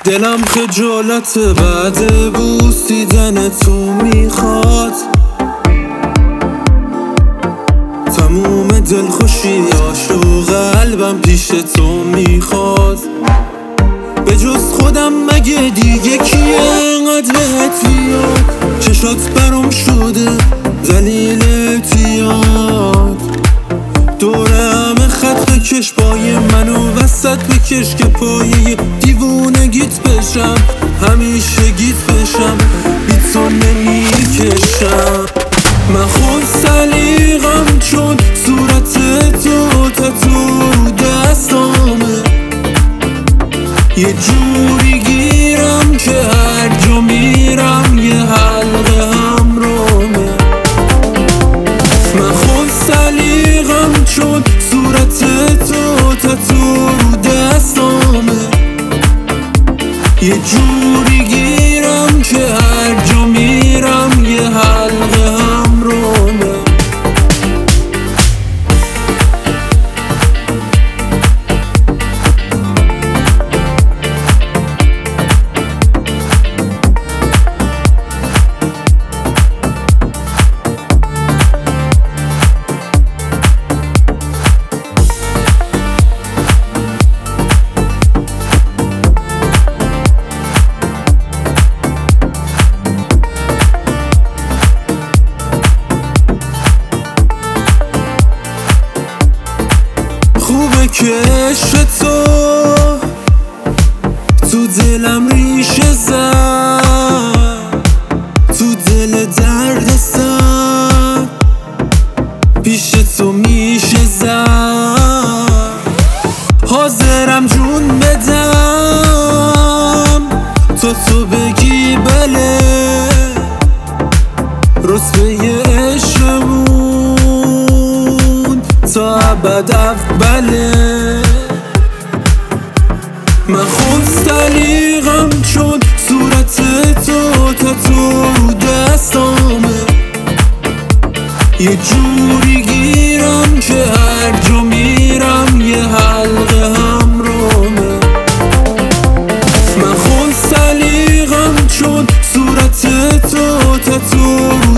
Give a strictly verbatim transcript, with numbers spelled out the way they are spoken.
دلم خجالت بعد بوسیدن تو میخواد، تموم دلخوشیاشو قلبم پیش تو میخواد. به جز خودم مگه دیگه کیه انقدر بهت بیاد؟ چشات برام شده ذلیل اعتیاد، دور همه خط بکش پای منو وسط بکش که پایه دیوونگیت بشم، همیشه گیت بشم بی تو نمیکشم. من خود سلیقم چون صورت تو تتو رو دستامه، یه جوری گیرم که هر جا میرم یه حلقه همرامه. من خود سلیقم چون صورت تو تتو رو دستامه، یه جوری گیرم که هر جا میرم یه حلقه همرامه. خوبه که عشق تو تو دلم ریشه زد، تو دل درد سر پیش تو میشه زد. حاضرم جون بدم تا تو بگی بله، رتبه عشقمون تا ابد اوله. من خود سلیقم چون صورت تو تتو رو دستامه، یه جوری گیرم که هر جا میرم یه حلقه همرامه. من خود سلیقم چون صورت تو تتو رو